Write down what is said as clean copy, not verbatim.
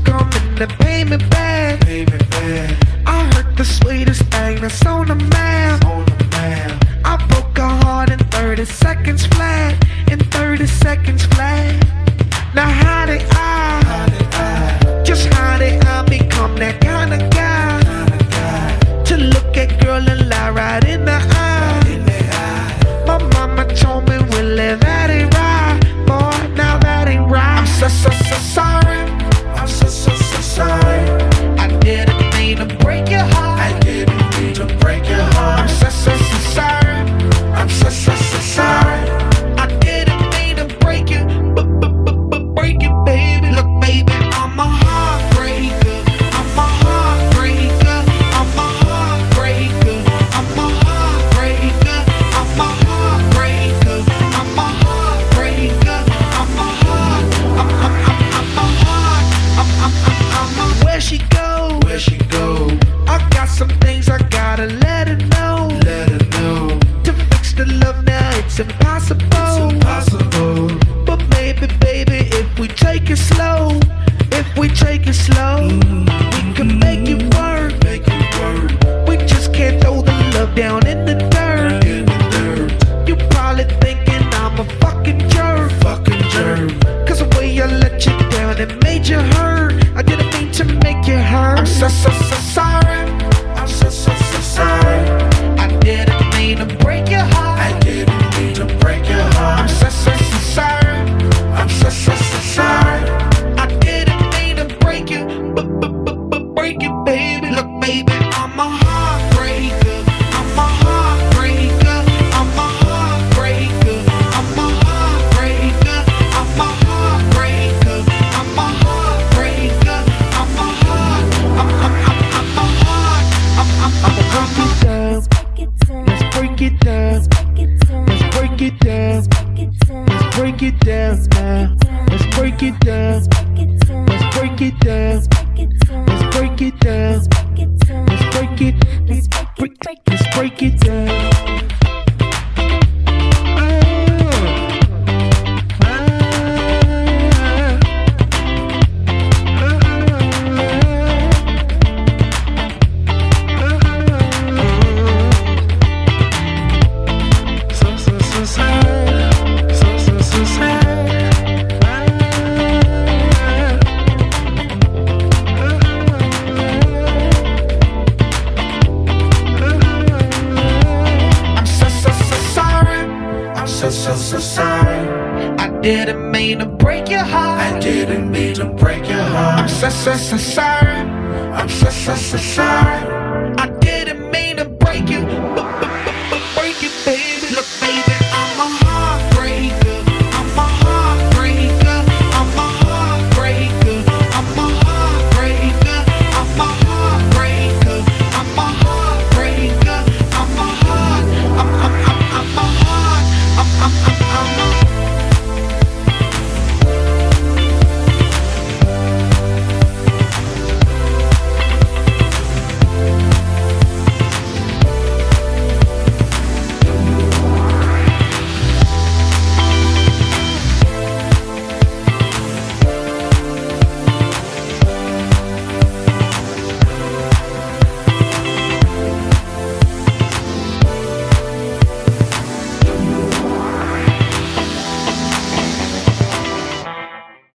coming to pay me back. I heard the sweetest thing that's on the map. I broke her heart in 30 seconds flat. In 30 seconds flat. Now how did I become that kind of guy to look at girl and lie right in the eye? My mama told me we live at it right. Boy, now that ain't right. I'm so sorry. I'm so sorry. I didn't mean to break your heart. I didn't mean to break your heart. I'm so sorry. I'm so sorry. I didn't mean to break you, break it, baby. Look, baby, I'm a heartbreaker. I'm a heartbreaker. I'm a heartbreaker. I'm a heartbreaker. I'm a heartbreaker. I'm a heartbreaker. I'm a heart. I'm a where she go? Where she go? I got some things I gotta let her know. Let her know. To fix the love now it's impossible. It's impossible. But maybe, baby, if we take it slow, we can make it work. We just can't throw the love down in the dirt. You probably thinking I'm a fucking jerk. Cause the way I let you down, it made you hurt. I didn't mean to make you hurt. I'm so sorry. I'm so sorry. I didn't mean to break your heart. I didn't mean to break your heart. I'm so sorry. I'm so sorry. I didn't mean to break you, break it, baby. Look, baby, I'm a heartbreaker. I'm a heartbreaker. I'm a heartbreaker. I'm a heartbreaker. I'm a heartbreaker. I'm a heartbreaker. I'm a heart. I'm a heart. Let's break it down. Let's break it down. Let's break it down now. Let's break it down. Let's break it down. Let's break it down. Let's break it. Let's break it down. So sorry. I didn't mean to break your heart. I didn't mean to break your heart. I'm so sorry. I'm so sorry.